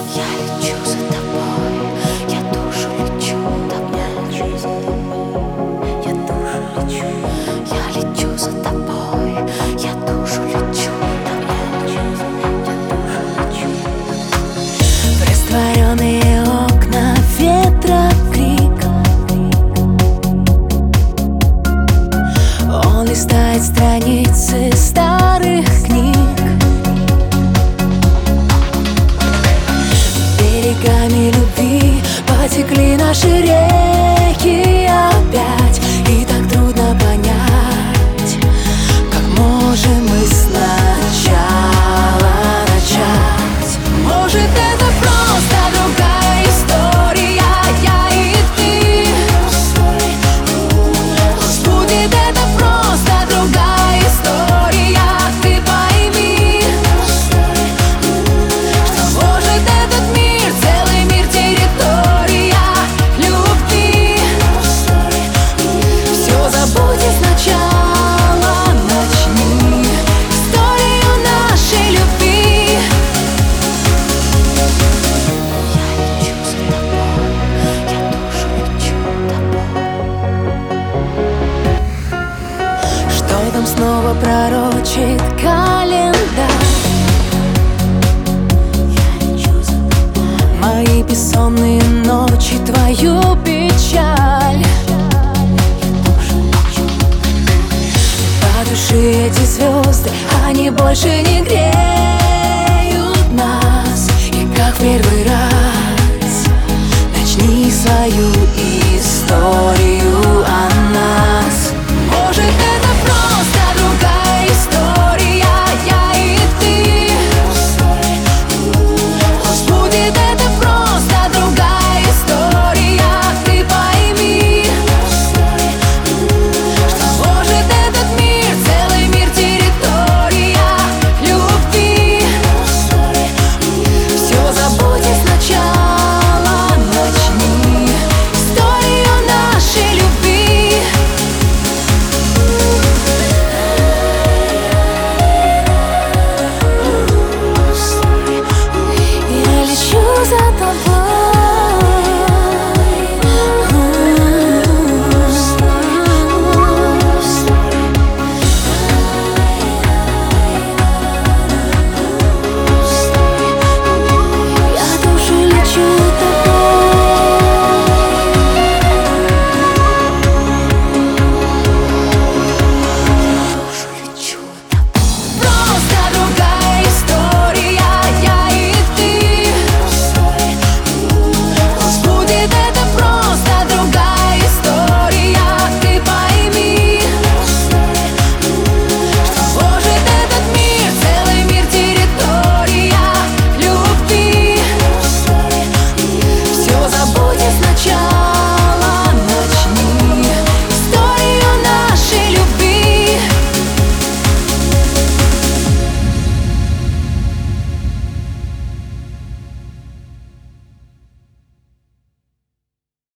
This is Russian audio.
Я лечу за тобой, я душу лечу я душу лечу. Я лечу за тобой, я душу лечу в растворенные окна ветра крик. Он листает страницы старых книг. Берегами любви потекли наши реки опять. И так трудно понять, как можем мы сначала начать. Может, это просто другая история, я и ты. Будет это просто другая история, ты пойми, что может этот мир, целый мир, территория любви. Все забудь и сначала начни историю нашей любви. Я лечу за тобой, я душу лечу тобой. Что там снова пророчит календарь? Я лечу за тобой. Мои бессонные ночи, твою печаль. По душе эти звезды, они больше не греют.